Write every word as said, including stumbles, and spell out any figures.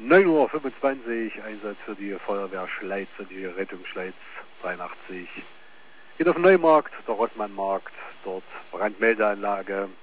neun Uhr fünfundzwanzig, Einsatz für die Feuerwehr Schleiz und die Rettung Schleiz dreiundachtzig. Geht auf den Neumarkt, der Rossmannmarkt, dort Brandmeldeanlage.